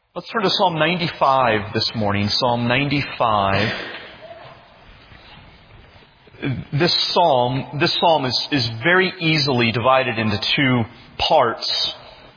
Let's turn to Psalm 95 this morning. Psalm 95. This psalm is very easily divided into two parts,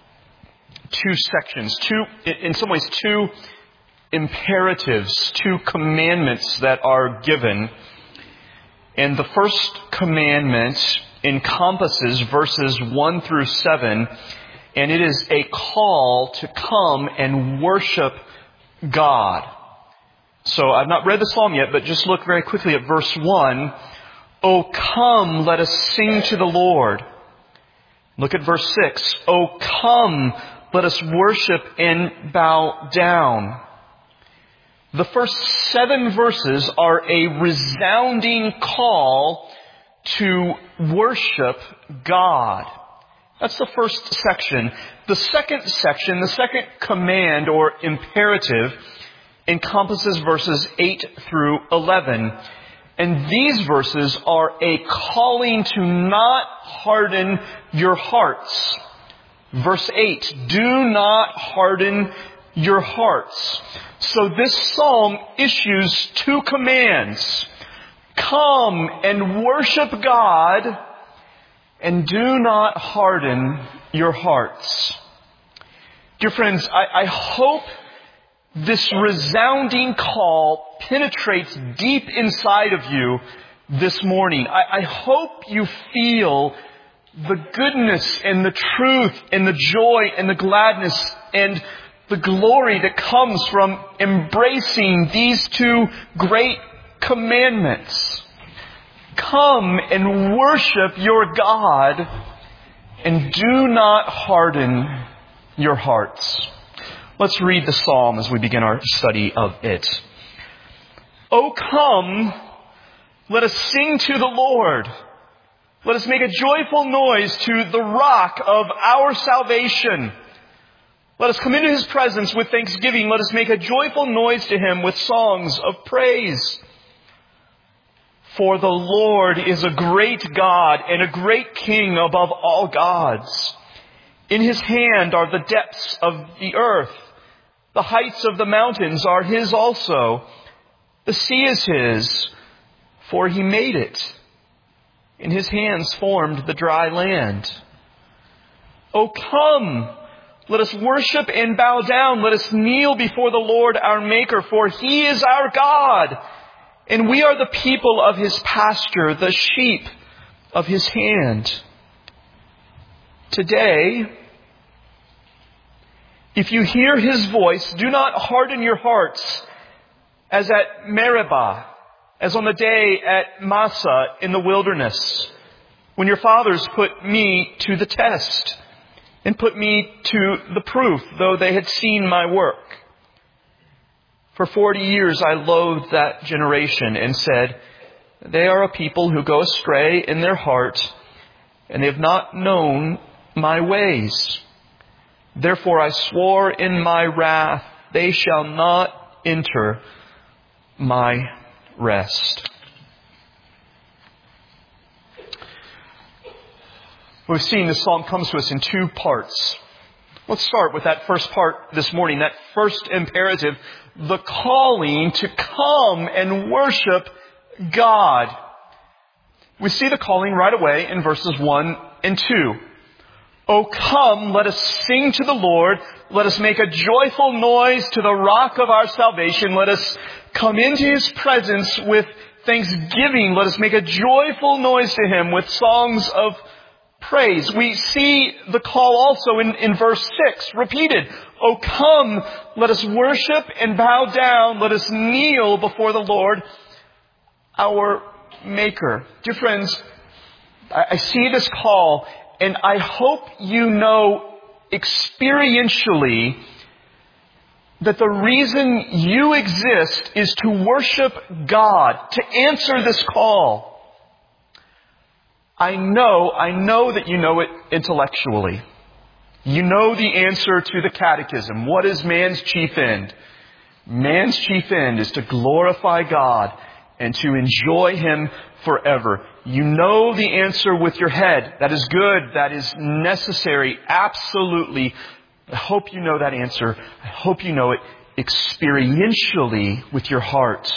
two sections, in some ways, two imperatives, two commandments that are given. And the first commandment encompasses verses 1 through 7, and it is a call to come and worship God. So I've not read the psalm yet, but just look very quickly at verse 1. "O come, let us sing to the Lord." Look at verse 6. "O come, let us worship and bow down." The first 7 verses are a resounding call to worship God. That's the first section. The second section, the second command or imperative, encompasses verses 8 through 11. And these verses are a calling to not harden your hearts. Verse 8, "Do not harden your hearts." So this psalm issues two commands. Come and worship God, and do not harden your hearts. Dear friends, I hope this resounding call penetrates deep inside of you this morning. I hope you feel the goodness and the truth and the joy and the gladness and the glory that comes from embracing these two great commandments. Come and worship your God, and do not harden your hearts. Let's read the psalm as we begin our study of it. "O come, let us sing to the Lord. Let us make a joyful noise to the rock of our salvation. Let us come into His presence with thanksgiving. Let us make a joyful noise to Him with songs of praise. For the Lord is a great God and a great King above all gods. In His hand are the depths of the earth. The heights of the mountains are His also. The sea is His, for He made it. In His hands formed the dry land. O come, let us worship and bow down. Let us kneel before the Lord our Maker, for He is our God. And we are the people of His pasture, the sheep of His hand." Today, if you hear His voice, do not harden your hearts as at Meribah, as on the day at Massah in the wilderness, when your fathers put me to the test and put me to the proof, though they had seen my work. For 40 years I loathed that generation and said, "They are a people who go astray in their heart, and they have not known my ways. Therefore I swore in my wrath, they shall not enter my rest." We've seen this psalm comes to us in two parts. Let's start with that first part this morning, that first imperative, the calling to come and worship God. We see the calling right away in verses 1 and 2. "O come, let us sing to the Lord. Let us make a joyful noise to the rock of our salvation. Let us come into His presence with thanksgiving. Let us make a joyful noise to Him with songs of praise." We see the call also in verse 6, repeated. "O come, let us worship and bow down. Let us kneel before the Lord, our Maker." Dear friends, I see this call, and I hope you know experientially that the reason you exist is to worship God, to answer this call. I know that you know it intellectually. You know the answer to the catechism. What is man's chief end? Man's chief end is to glorify God and to enjoy Him forever. You know the answer with your head. That is good. That is necessary. Absolutely. I hope you know that answer. I hope you know it experientially with your heart.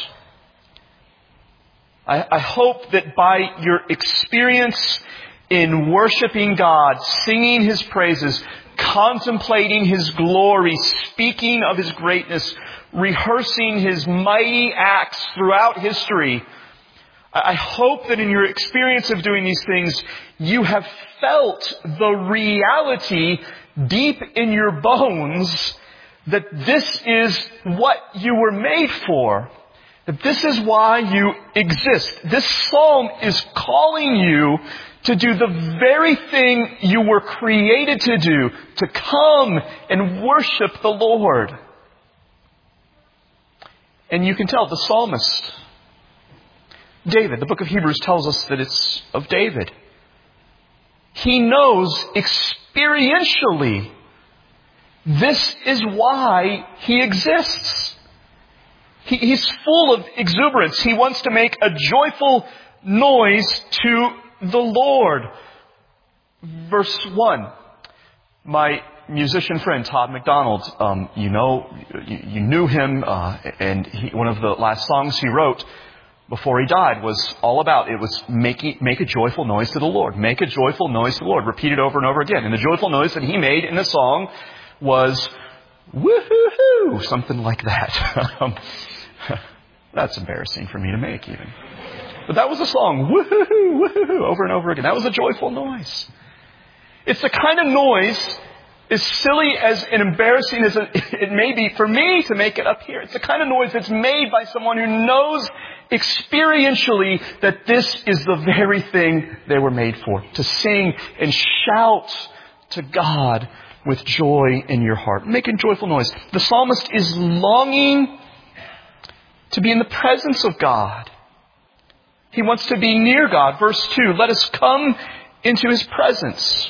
I hope that by your experience in worshiping God, singing His praises, contemplating His glory, speaking of His greatness, rehearsing His mighty acts throughout history, I hope that in your experience of doing these things, you have felt the reality deep in your bones that this is what you were made for. That this is why you exist. This psalm is calling you to do the very thing you were created to do, to come and worship the Lord. And you can tell the psalmist, David, the book of Hebrews tells us that it's of David. He knows experientially this is why he exists. He's full of exuberance. He wants to make a joyful noise to the Lord. Verse 1. My musician friend, Todd McDonald, you knew him, and one of the last songs he wrote before he died was all about, it was make a joyful noise to the Lord. Make a joyful noise to the Lord. Repeat it over and over again. And the joyful noise that he made in the song was, woo-hoo-hoo, something like that. That's embarrassing for me to make even. But that was a song, woo-hoo-hoo, woo-hoo-hoo, over and over again. That was a joyful noise. It's the kind of noise, as silly as and embarrassing as it may be for me to make it up here, it's the kind of noise that's made by someone who knows experientially that this is the very thing they were made for. To sing and shout to God with joy in your heart. Making joyful noise. The psalmist is longing to be in the presence of God. He wants to be near God. Verse 2, let us come into His presence.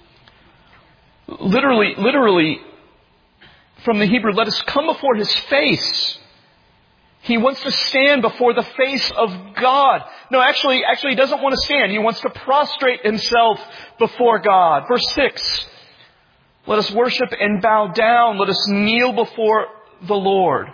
Literally, from the Hebrew, let us come before His face. He wants to stand before the face of God. No, actually, he doesn't want to stand. He wants to prostrate himself before God. Verse 6, let us worship and bow down. Let us kneel before the Lord.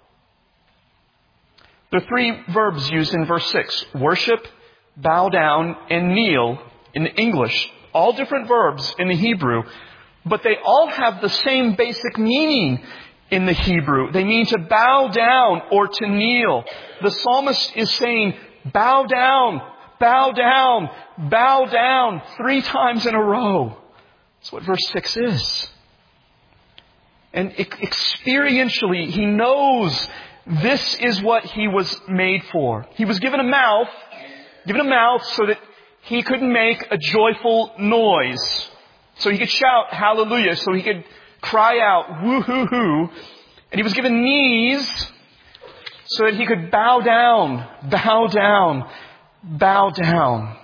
There are three verbs used in verse 6. Worship, bow down, and kneel in the English. All different verbs in the Hebrew, but they all have the same basic meaning in the Hebrew. They mean to bow down or to kneel. The psalmist is saying, bow down, bow down, bow down 3 times in a row. That's what verse 6 is. And experientially, he knows this is what he was made for. He was given a mouth so that he could make a joyful noise. So he could shout hallelujah, so he could cry out woo-hoo-hoo. And he was given knees so that he could bow down, bow down, bow down.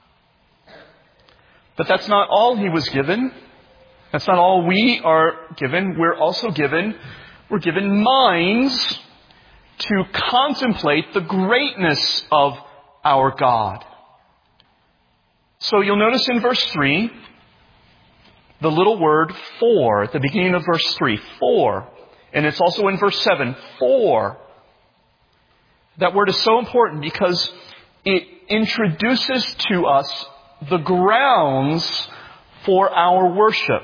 But that's not all he was given. That's not all we are given. We're given minds to contemplate the greatness of our God. So you'll notice in verse 3, the little word for at the beginning of verse 3, for. And it's also in verse 7, for. That word is so important because it introduces to us the grounds for our worship.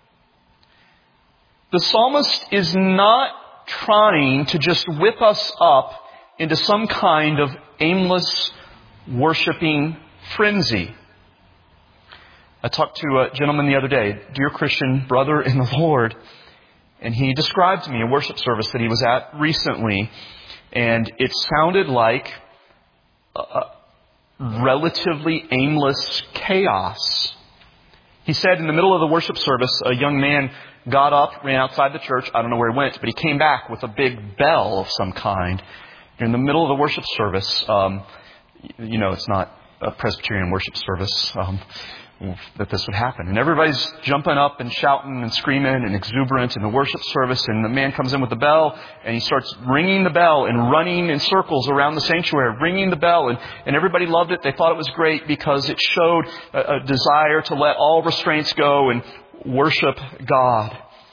The psalmist is not trying to just whip us up into some kind of aimless worshiping frenzy. I talked to a gentleman the other day, dear Christian brother in the Lord, and he described to me a worship service that he was at recently, and it sounded like a relatively aimless chaos. He said in the middle of the worship service, a young man got up, ran outside the church. I don't know where he went, but he came back with a big bell of some kind. In the middle of the worship service, it's not a Presbyterian worship service, that this would happen. And everybody's jumping up and shouting and screaming and exuberant in the worship service. And the man comes in with the bell and he starts ringing the bell and running in circles around the sanctuary, ringing the bell. And everybody loved it. They thought it was great because it showed a desire to let all restraints go and worship God.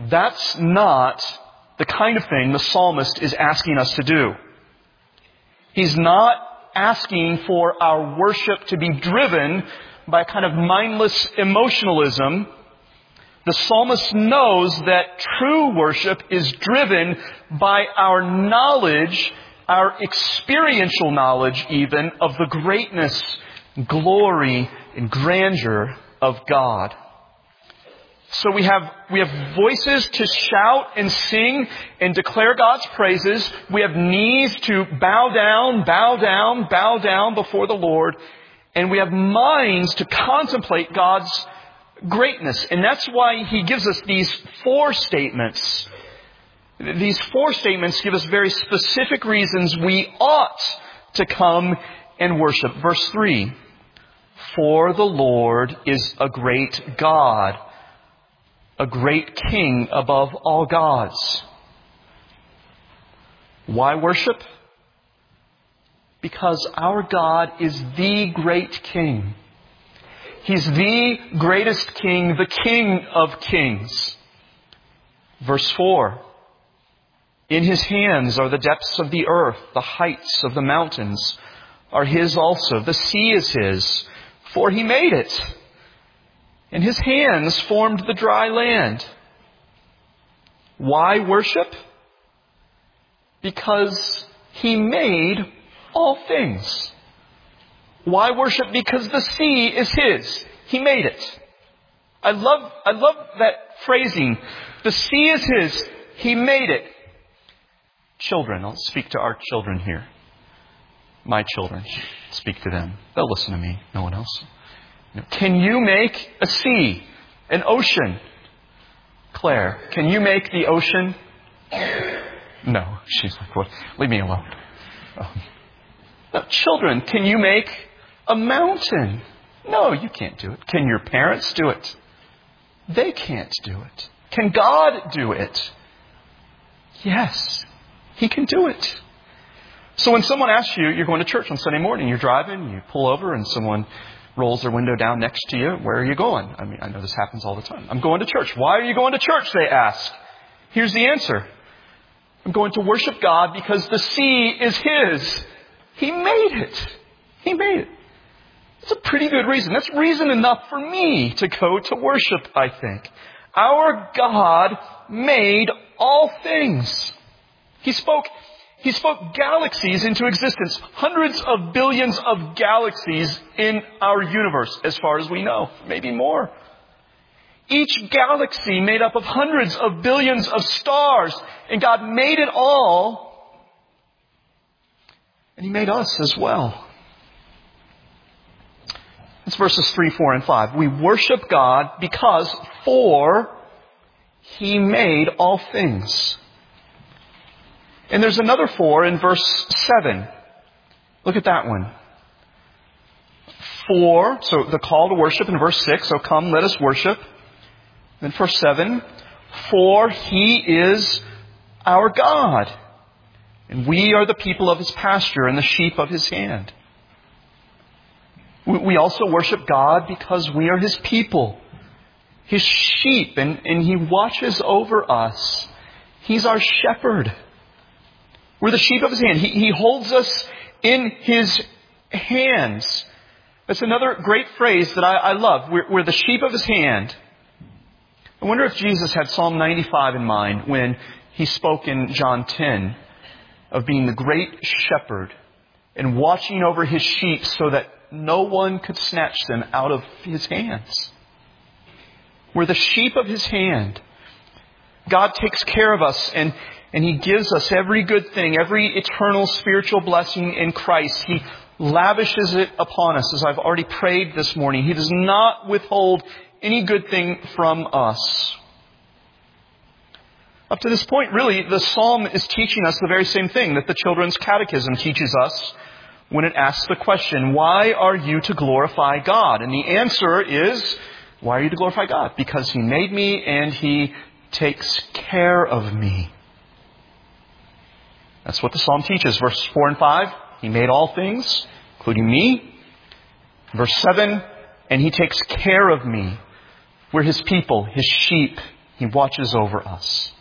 That's not the kind of thing the psalmist is asking us to do. He's not asking for our worship to be driven by a kind of mindless emotionalism. The psalmist knows that true worship is driven by our knowledge, our experiential knowledge even, of the greatness, glory, and grandeur of God. So we have voices to shout and sing and declare God's praises. We have knees to bow down before the Lord. And we have minds to contemplate God's greatness. And that's why He gives us these 4 statements. These 4 statements give us very specific reasons we ought to come and worship. Verse 3, for the Lord is a great God, a great King above all gods. Why worship? Because our God is the great King. He's the greatest King, the King of kings. Verse 4, in His hands are the depths of the earth, the heights of the mountains are His also. The sea is His, for He made it. And His hands formed the dry land. Why worship? Because He made all things. Why worship? Because the sea is His. He made it. I love that phrasing. The sea is His. He made it. Children, I'll speak to our children here. My children, speak to them. They'll listen to me, no one else. Can you make a sea, an ocean? Claire, can you make the ocean? No. She's like, what? Leave me alone. No, children, can you make a mountain? No, you can't do it. Can your parents do it? They can't do it. Can God do it? Yes, He can do it. So when someone asks you, you're going to church on Sunday morning, you're driving, you pull over and someone rolls their window down next to you. Where are you going? I mean, I know this happens all the time. I'm going to church. Why are you going to church? They ask. Here's the answer. I'm going to worship God because the sea is His. He made it. He made it. It's a pretty good reason. That's reason enough for me to go to worship, I think. Our God made all things. He spoke galaxies into existence. Hundreds of billions of galaxies in our universe, as far as we know. Maybe more. Each galaxy made up of hundreds of billions of stars. And God made it all. And He made us as well. That's verses 3, 4, and 5. We worship God because for He made all things. And there's another 4 in verse 7. Look at that one. For, so the call to worship in verse 6, so come, let us worship. Then verse 7, for He is our God, and we are the people of His pasture and the sheep of His hand. We also worship God because we are His people, His sheep, and He watches over us. He's our shepherd. We're the sheep of His hand. He holds us in His hands. That's another great phrase that I love. We're the sheep of His hand. I wonder if Jesus had Psalm 95 in mind when He spoke in John 10 of being the great shepherd and watching over His sheep so that no one could snatch them out of His hands. We're the sheep of His hand. God takes care of us and He gives us every good thing, every eternal spiritual blessing in Christ. He lavishes it upon us, as I've already prayed this morning. He does not withhold any good thing from us. Up to this point, really, the psalm is teaching us the very same thing that the Children's Catechism teaches us when it asks the question, why are you to glorify God? And the answer is, why are you to glorify God? Because He made me and He takes care of me. That's what the psalm teaches. Verses 4 and 5, He made all things, including me. Verse 7, and He takes care of me. We're His people, His sheep. He watches over us.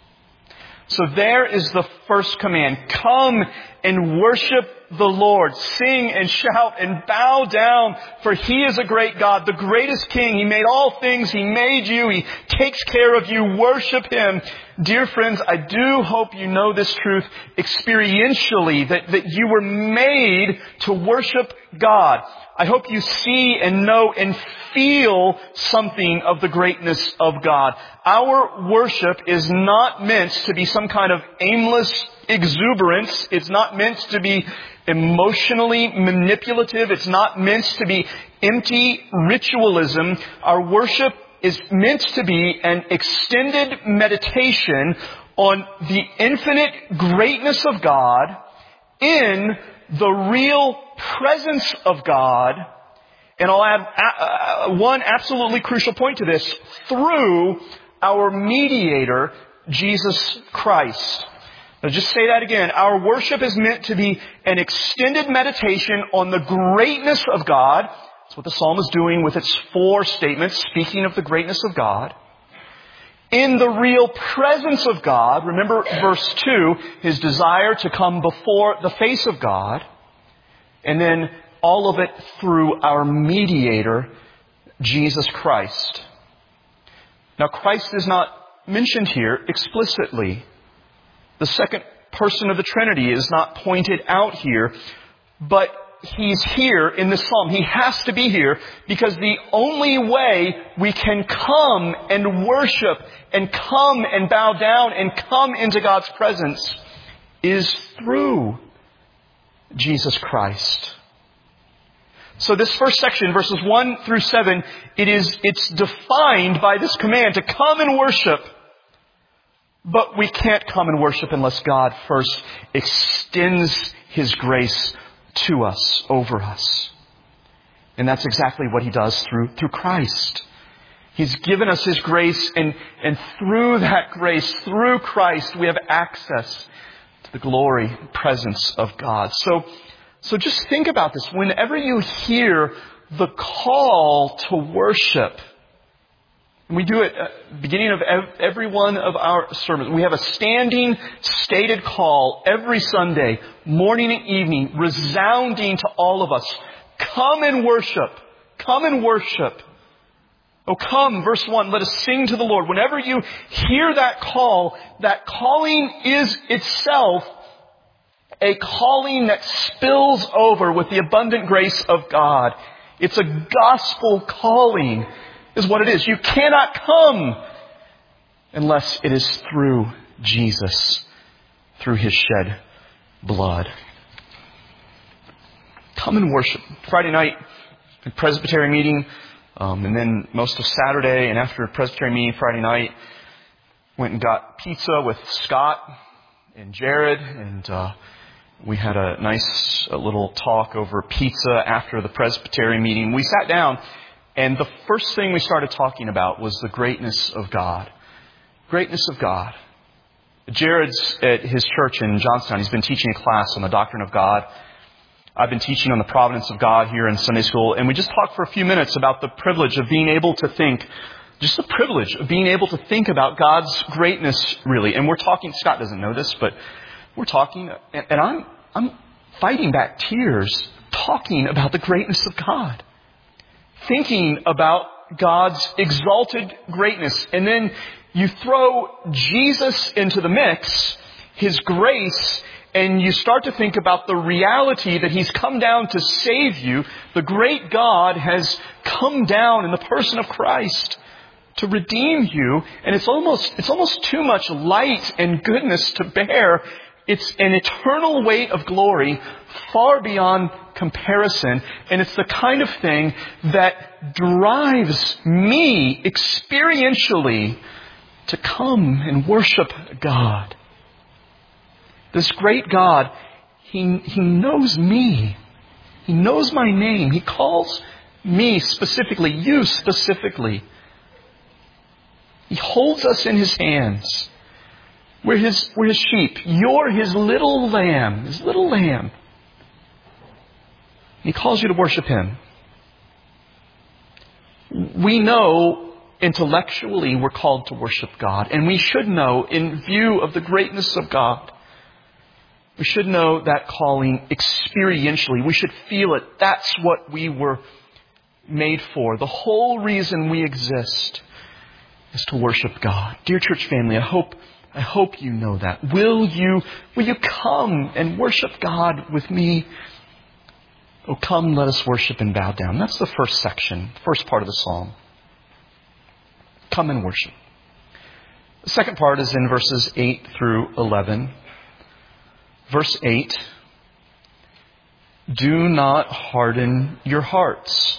So there is the first command. Come and worship the Lord. Sing and shout and bow down, for He is a great God, the greatest King. He made all things. He made you. He takes care of you. Worship Him. Dear friends, I do hope you know this truth experientially, that you were made to worship God. I hope you see and know and feel something of the greatness of God. Our worship is not meant to be some kind of aimless exuberance. It's not meant to be emotionally manipulative. It's not meant to be empty ritualism. Our worship is meant to be an extended meditation on the infinite greatness of God in the real presence of God. And I'll add one absolutely crucial point to this: through our mediator, Jesus Christ. Now just say that again. Our worship is meant to be an extended meditation on the greatness of God. That's what the psalm is doing with its 4 statements, speaking of the greatness of God. In the real presence of God, remember verse 2, His desire to come before the face of God. And then all of it through our mediator, Jesus Christ. Now Christ is not mentioned here explicitly. The second person of the Trinity is not pointed out here, but He's here in this psalm. He has to be here because the only way we can come and worship and come and bow down and come into God's presence is through Jesus Christ. So this first section, verses 1 through 7, it's defined by this command to come and worship. But we can't come and worship unless God first extends His grace to us, over us. And that's exactly what He does through Christ. He's given us His grace, and through that grace, through Christ, we have access to the glory and presence of God. So just think about this. Whenever you hear the call to worship, and we do it at the beginning of every one of our sermons. We have a standing, stated call every Sunday, morning and evening, resounding to all of us. Come and worship. Come and worship. Oh, come, verse 1, let us sing to the Lord. Whenever you hear that call, that calling is itself a calling that spills over with the abundant grace of God. It's a gospel calling, is what it is. You cannot come unless it is through Jesus, through His shed blood. Come and worship. Friday night, a Presbytery meeting, and then most of Saturday, and after a Presbytery meeting Friday night, went and got pizza with Scott and Jared, and we had a nice little talk over pizza after the Presbytery meeting. We sat down, and the first thing we started talking about was the greatness of God. Greatness of God. Jared's at his church in Johnstown. He's been teaching a class on the doctrine of God. I've been teaching on the providence of God here in Sunday school. And we just talked for a few minutes about the privilege of being able to think, just the privilege of being able to think about God's greatness, really. And we're talking, Scott doesn't know this, but we're talking, and I'm fighting back tears talking about the greatness of God. Thinking about God's exalted greatness. And then you throw Jesus into the mix, His grace, and you start to think about the reality that He's come down to save you. The great God has come down in the person of Christ to redeem you. And it's almost too much light and goodness to bear. It's an eternal weight of glory far beyond comparison. And it's the kind of thing that drives me experientially to come and worship God. This great God, He knows me. He knows my name. He calls me specifically, you specifically. He holds us in His hands. We're His sheep. You're His little lamb. His little lamb. He calls you to worship Him. We know Intellectually, we're called to worship God. And we should know, in view of the greatness of God, we should know that calling experientially. We should feel it. That's what we were made for. The whole reason we exist is to worship God. Dear church family, I hope you know that. Will you come and worship God with me? Oh, come, let us worship and bow down. That's the first section, first part of the psalm. Come and worship. The second part is in verses 8 through 11. Verse 8, do not harden your hearts.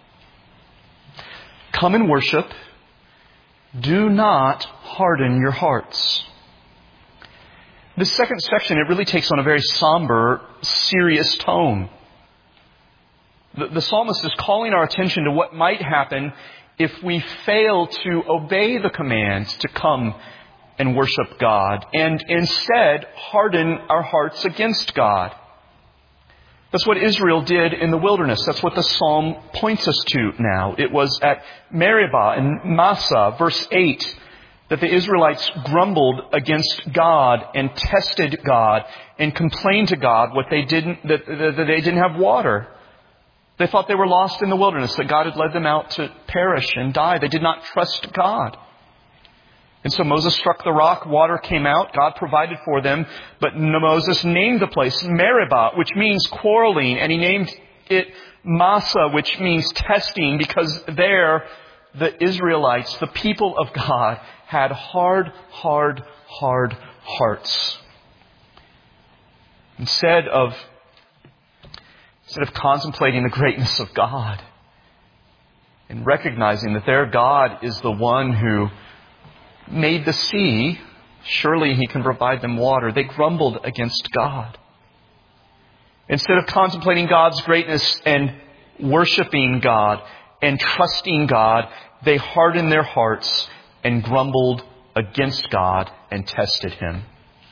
Come and worship. Do not harden your hearts. This second section, it really takes on a very somber, serious tone. The psalmist is calling our attention to what might happen if we fail to obey the commands to come and worship God and instead harden our hearts against God. That's what Israel did in the wilderness. That's what the psalm points us to now. It was at Meribah and Massah, verse 8, that the Israelites grumbled against God and tested God and complained to God that they didn't have water. They thought they were lost in the wilderness, that God had led them out to perish and die. They did not trust God. And so Moses struck the rock, water came out, God provided for them, but Moses named the place Meribah, which means quarreling, and he named it Massah, which means testing, because there the Israelites, the people of God, had hard hearts. Instead of contemplating the greatness of God and recognizing that their God is the one who made the sea, surely He can provide them water, they grumbled against God. Instead of contemplating God's greatness and worshiping God and trusting God, they hardened their hearts and grumbled against God and tested Him.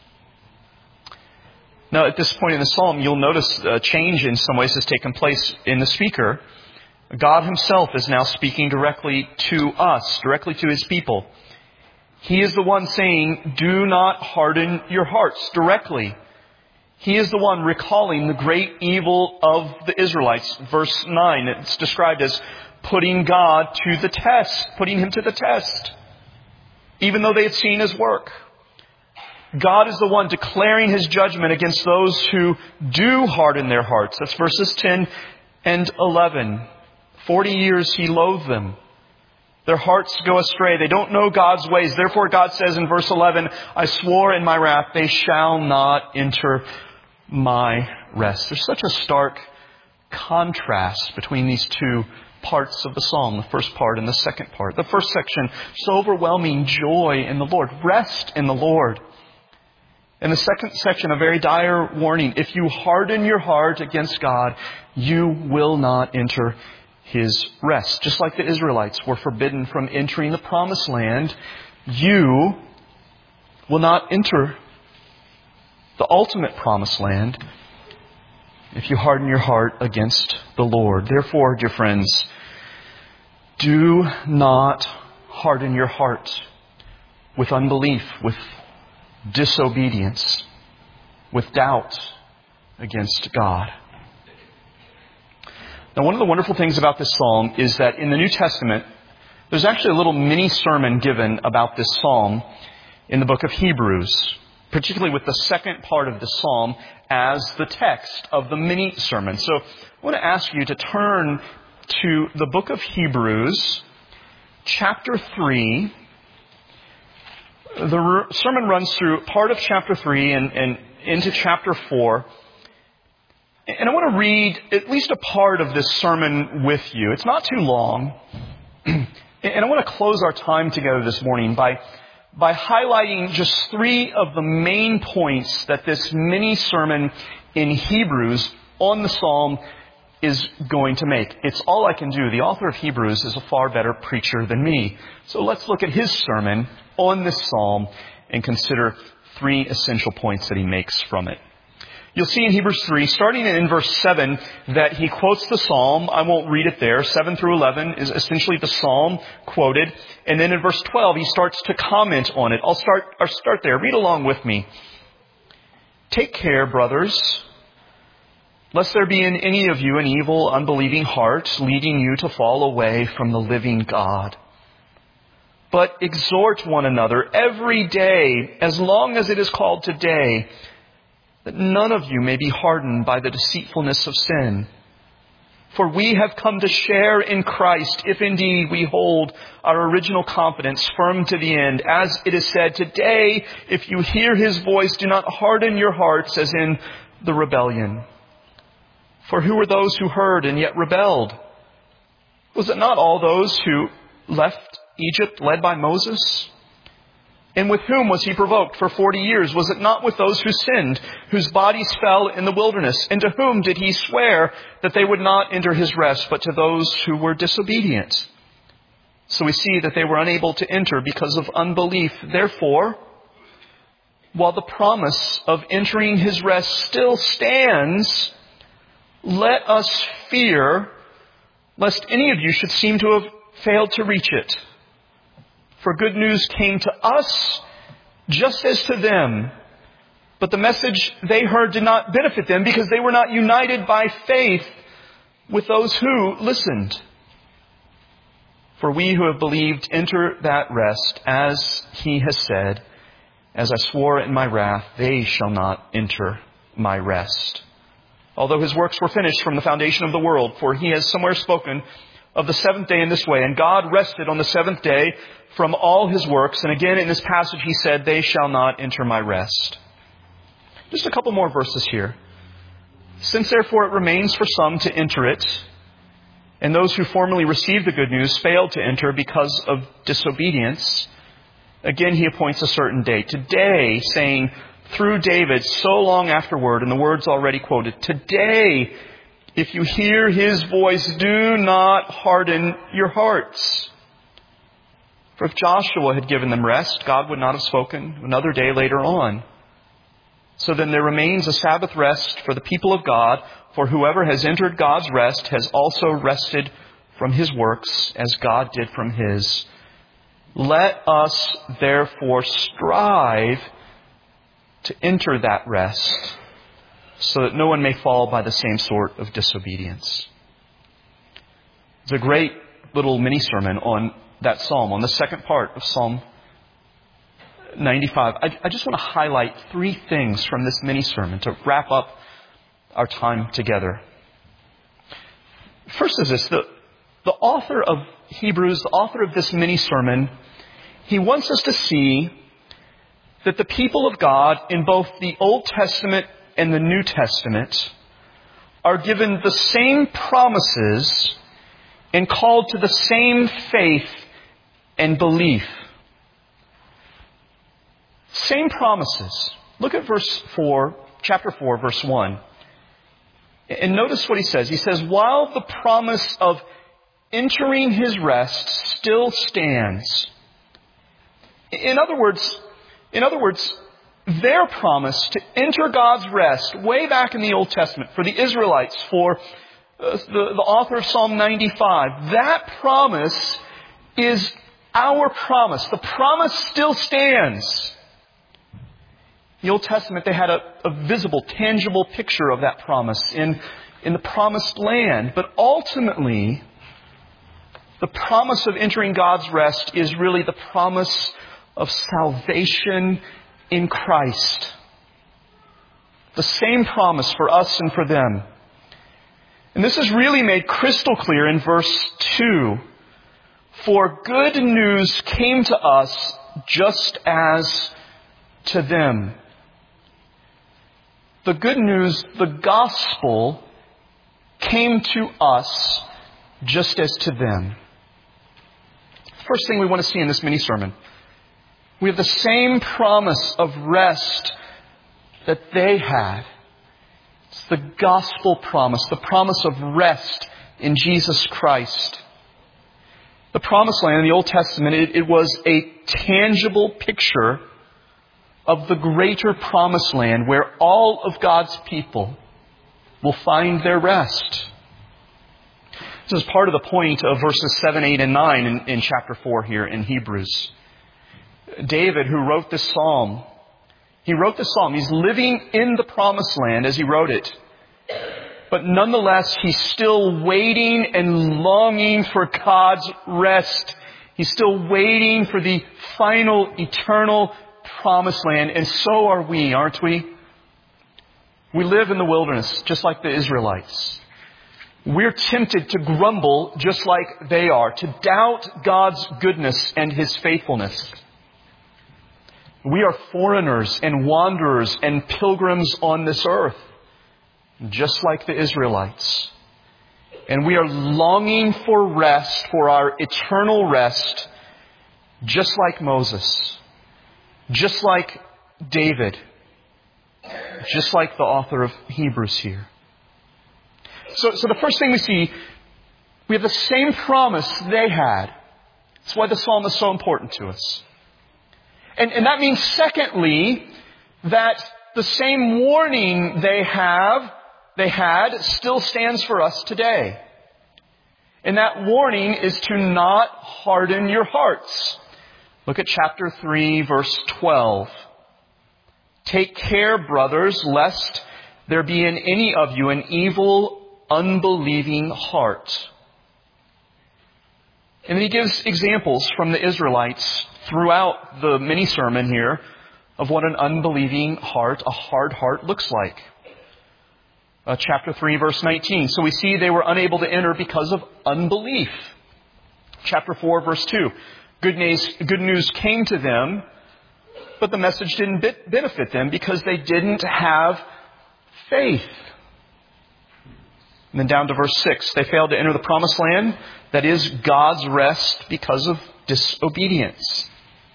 Now, at this point in the psalm, you'll notice a change in some ways has taken place in the speaker. God Himself is now speaking directly to us, directly to His people. He is the one saying, do not harden your hearts, directly. He is the one recalling the great evil of the Israelites. Verse 9, it's described as putting God to the test, putting Him to the test, even though they had seen His work. God is the one declaring His judgment against those who do harden their hearts. That's verses 10 and 11. 40 years He loathed them. Their hearts go astray. They don't know God's ways. Therefore, God says in verse 11, I swore in my wrath, they shall not enter my rest. There's such a stark contrast between these two parts of the psalm, the first part and the second part. The first section, so overwhelming joy in the Lord, rest in the Lord. In the second section, a very dire warning. If you harden your heart against God, you will not enter His rest. Just like the Israelites were forbidden from entering the promised land, you will not enter the ultimate promised land if you harden your heart against the Lord. Therefore, dear friends, do not harden your heart with unbelief, with disobedience, with doubt against God. Now, one of the wonderful things about this psalm is that in the New Testament, there's actually a little mini sermon given about this psalm in the book of Hebrews, particularly with the second part of the psalm as the text of the mini sermon. So I want to ask you to turn to the book of Hebrews, chapter 3. The sermon runs through part of chapter 3 and into chapter 4. And I want to read at least a part of this sermon with you. It's not too long. And I want to close our time together this morning by highlighting just 3 of the main points that this mini sermon in Hebrews on the psalm is going to make. It's all I can do. The author of Hebrews is a far better preacher than me. So let's look at his sermon on this psalm and consider 3 essential points that he makes from it. You'll see in Hebrews 3, starting in verse 7, that he quotes the psalm. I won't read it there. 7 through 11 is essentially the psalm quoted. And then in verse 12, he starts to comment on it. I'll start there. Read along with me. Take care, brothers, lest there be in any of you an evil, unbelieving heart, leading you to fall away from the living God. But exhort one another every day, as long as it is called today, that none of you may be hardened by the deceitfulness of sin. For we have come to share in Christ, if indeed we hold our original confidence firm to the end. As it is said, today, if you hear His voice, do not harden your hearts as in the rebellion. For who were those who heard and yet rebelled? Was it not all those who left Egypt led by Moses? And with whom was he provoked for 40 years? Was it not with those who sinned, whose bodies fell in the wilderness? And to whom did he swear that they would not enter his rest, but to those who were disobedient? So we see that they were unable to enter because of unbelief. Therefore, while the promise of entering his rest still stands, let us fear lest any of you should seem to have failed to reach it. For good news came to us just as to them. But the message they heard did not benefit them because they were not united by faith with those who listened. For we who have believed enter that rest, as he has said, as I swore in my wrath, they shall not enter my rest. Although his works were finished from the foundation of the world, for he has somewhere spoken of the seventh day in this way, and God rested on the seventh day from all his works. And again, in this passage, he said, they shall not enter my rest. Just a couple more verses here. Since therefore it remains for some to enter it, and those who formerly received the good news failed to enter because of disobedience, again he appoints a certain date. Today, saying through David so long afterward, in the words already quoted, today, if you hear his voice, do not harden your hearts. For if Joshua had given them rest, God would not have spoken another day later on. So then there remains a Sabbath rest for the people of God, for whoever has entered God's rest has also rested from his works as God did from his. Let us therefore strive to enter that rest, so that no one may fall by the same sort of disobedience. It's a great little mini-sermon on that psalm, on the second part of Psalm 95. I just want to highlight three things from this mini-sermon to wrap up our time together. First is this, the author of Hebrews, the author of this mini-sermon, he wants us to see that the people of God in both the Old Testament and the New Testament are given the same promises and called to the same faith and belief. Same promises. Look at chapter 4, verse 1. And notice what he says. He says, while the promise of entering his rest still stands. In other words, their promise to enter God's rest way back in the Old Testament for the Israelites, for the author of Psalm 95, that promise is our promise. The promise still stands. In the Old Testament, they had a visible, tangible picture of that promise in the promised land. But ultimately, the promise of entering God's rest is really the promise of salvation in Christ. The same promise for us and for them. And this is really made crystal clear in verse 2. For good news came to us just as to them. The good news, the gospel, came to us just as to them. First thing we want to see in this mini-sermon. We have the same promise of rest that they had. It's the gospel promise, the promise of rest in Jesus Christ. The promised land in the Old Testament, it was a tangible picture of the greater promised land where all of God's people will find their rest. This is part of the point of verses 7, 8, and 9 in chapter 4 here in Hebrews. David, who wrote this psalm, he's living in the promised land as he wrote it. But nonetheless, he's still waiting and longing for God's rest. He's still waiting for the final, eternal promised land. And so are we, aren't we? We live in the wilderness, just like the Israelites. We're tempted to grumble just like they are, to doubt God's goodness and His faithfulness. We are foreigners and wanderers and pilgrims on this earth, just like the Israelites. And we are longing for rest, for our eternal rest, just like Moses, just like David, just like the author of Hebrews here. So the first thing we see, we have the same promise they had. That's why the psalm is so important to us. And that means, secondly, that the same warning they had still stands for us today. And that warning is to not harden your hearts. Look at chapter 3, verse 12. Take care, brothers, lest there be in any of you an evil, unbelieving heart. And then he gives examples from the Israelites throughout the mini sermon here of what an unbelieving heart, a hard heart, looks like. Chapter 3, verse 19. So we see they were unable to enter because of unbelief. Chapter 4, verse 2. Good news came to them, but the message didn't benefit them because they didn't have faith. And then down to verse 6. They failed to enter the promised land, that is God's rest, because of disobedience.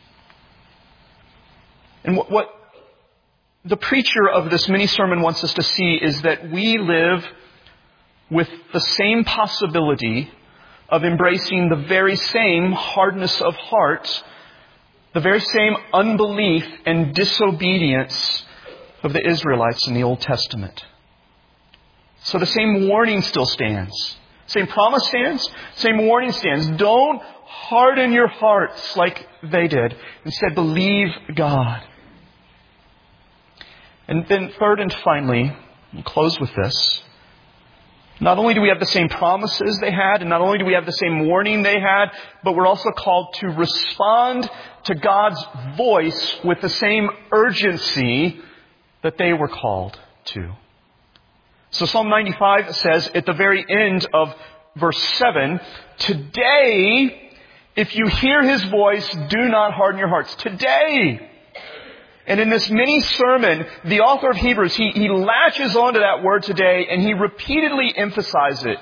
And what the preacher of this mini sermon wants us to see is that we live with the same possibility of embracing the very same hardness of heart, the very same unbelief and disobedience of the Israelites in the Old Testament. So the same warning still stands. Same promise stands. Same warning stands. Don't harden your hearts like they did. Instead, believe God. And then third and finally, we'll close with this. Not only do we have the same promises they had, and not only do we have the same warning they had, but we're also called to respond to God's voice with the same urgency that they were called to. So Psalm 95 says at the very end of verse 7, today, if you hear His voice, do not harden your hearts. Today. And in this mini sermon, the author of Hebrews, he latches onto that word today and he repeatedly emphasizes it.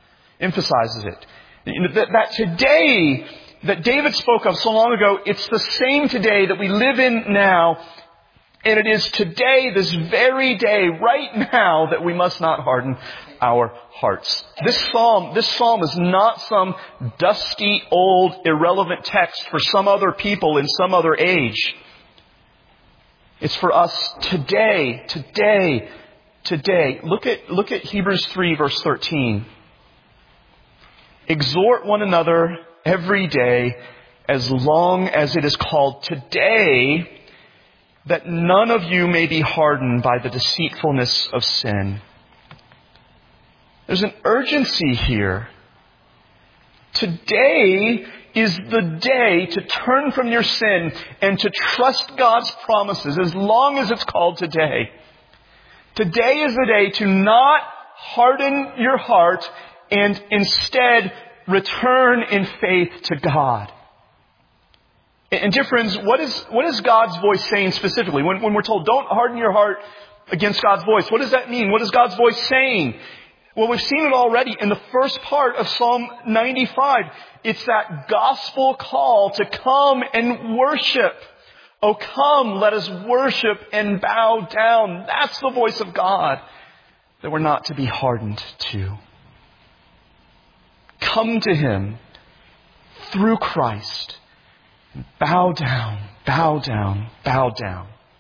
That today that David spoke of so long ago, it's the same today that we live in now. And it is today, this very day, right now, that we must not harden our hearts. This psalm is not some dusty, old, irrelevant text for some other people in some other age. It's for us today. Look at Hebrews 3, verse 13. Exhort one another every day as long as it is called today, that none of you may be hardened by the deceitfulness of sin. There's an urgency here. Today is the day to turn from your sin and to trust God's promises as long as it's called today. Today is the day to not harden your heart and instead return in faith to God. And dear friends, what is God's voice saying specifically? When we're told, don't harden your heart against God's voice, what does that mean? What is God's voice saying? Well, we've seen it already in the first part of Psalm 95. It's that gospel call to come and worship. Oh, come, let us worship and bow down. That's the voice of God that we're not to be hardened to. Come to Him through Christ. Bow down, bow down, bow down.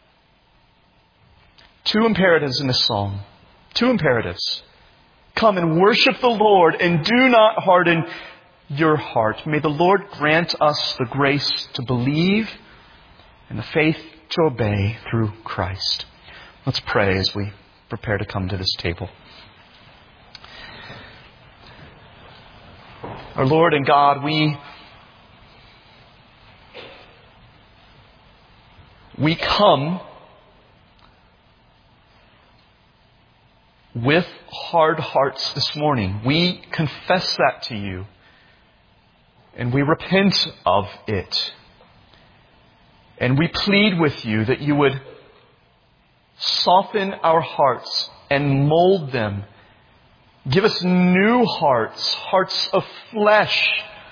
Two imperatives in this psalm. Two imperatives. Come and worship the Lord and do not harden your heart. May the Lord grant us the grace to believe and the faith to obey through Christ. Let's pray as we prepare to come to this table. Our Lord and God, we come with hard hearts this morning. We confess that to you, and we repent of it. And we plead with you that you would soften our hearts and mold them. Give us new hearts, hearts of flesh,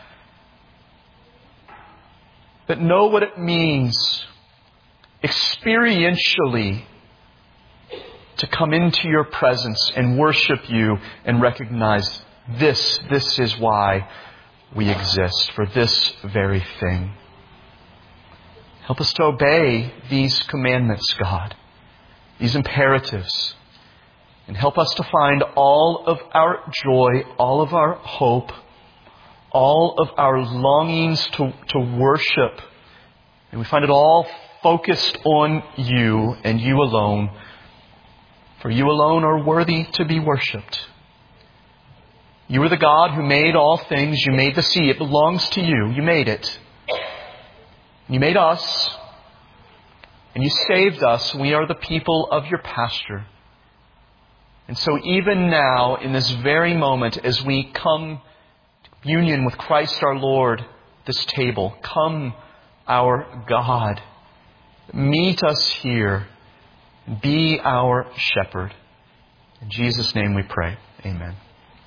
that know what it means experientially to come into your presence and worship you and recognize this is why we exist, for this very thing. Help us to obey these commandments, God, these imperatives, and help us to find all of our joy, all of our hope, all of our longings to worship. And we find it all focused on you and you alone. For you alone are worthy to be worshipped. You are the God who made all things. You made the sea. It belongs to you. You made it. You made us. And you saved us. We are the people of your pasture. And so even now, in this very moment, as we come to union with Christ our Lord, this table, come, our God, meet us here. Be our shepherd. In Jesus' name we pray. Amen.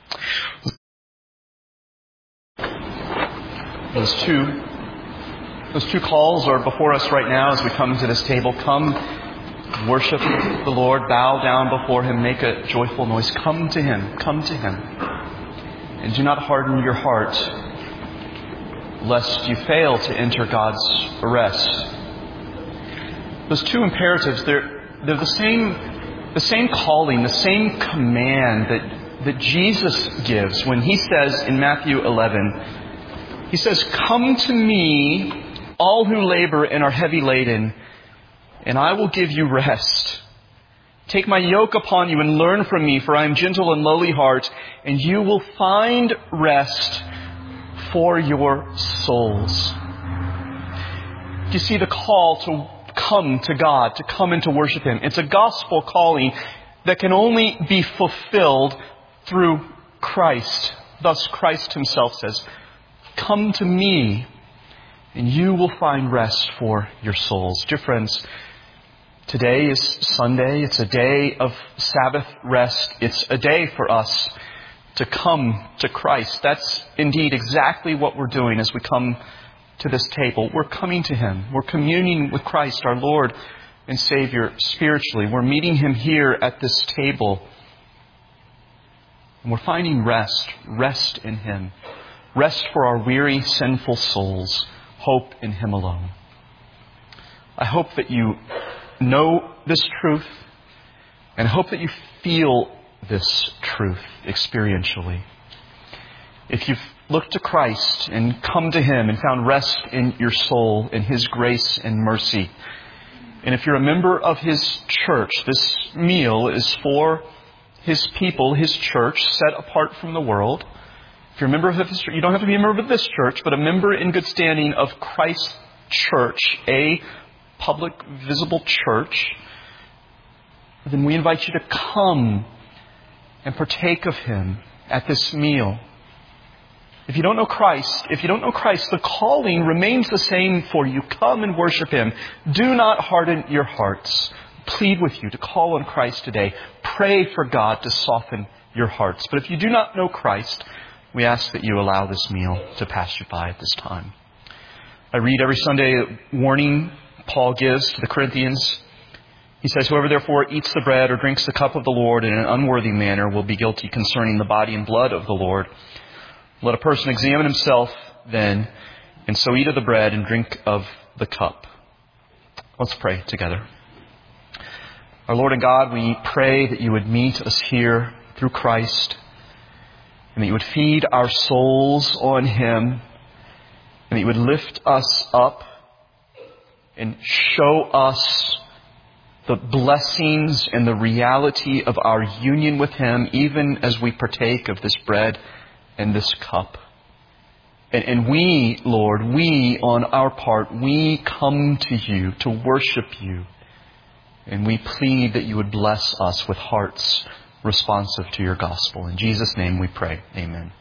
Those two calls are before us right now as we come to this table. Come, worship the Lord, bow down before Him, make a joyful noise. Come to Him. Come to Him. And do not harden your heart, lest you fail to enter God's rest. Those two imperatives, they're the same calling, the same command that Jesus gives when He says in Matthew 11, He says, "Come to me, all who labor and are heavy laden, and I will give you rest. Take my yoke upon you and learn from me, for I am gentle and lowly heart, and you will find rest for your souls." Do you see the call to come to God, to come and to worship Him? It's a gospel calling that can only be fulfilled through Christ. Thus Christ Himself says, "Come to me, and you will find rest for your souls." Dear friends, today is Sunday. It's a day of Sabbath rest. It's a day for us to come to Christ. That's indeed exactly what we're doing as we come to this table. We're coming to Him. We're communing with Christ, our Lord and Savior, spiritually. We're meeting Him here at this table. And we're finding rest in Him. Rest for our weary, sinful souls. Hope in Him alone. I hope that you know this truth, and I hope that you feel this truth experientially. If you've looked to Christ and come to Him and found rest in your soul in His grace and mercy, and if you're a member of His church, this meal is for His people, His church, set apart from the world. If you're a member of His church, you don't have to be a member of this church, but a member in good standing of Christ's church, a public, visible church, then we invite you to come and partake of Him at this meal. If you don't know Christ, the calling remains the same for you. Come and worship Him. Do not harden your hearts. Plead with you to call on Christ today. Pray for God to soften your hearts. But if you do not know Christ, we ask that you allow this meal to pass you by at this time. I read every Sunday a warning Paul gives to the Corinthians. He says, "Whoever therefore eats the bread or drinks the cup of the Lord in an unworthy manner will be guilty concerning the body and blood of the Lord. Let a person examine himself then, and so eat of the bread and drink of the cup." Let's pray together. Our Lord and God, we pray that you would meet us here through Christ, and that you would feed our souls on Him, and that you would lift us up and show us the blessings and the reality of our union with Him, even as we partake of this bread and this cup. And we, Lord, we on our part, we come to you to worship you. And we plead that you would bless us with hearts responsive to your gospel. In Jesus' name we pray. Amen.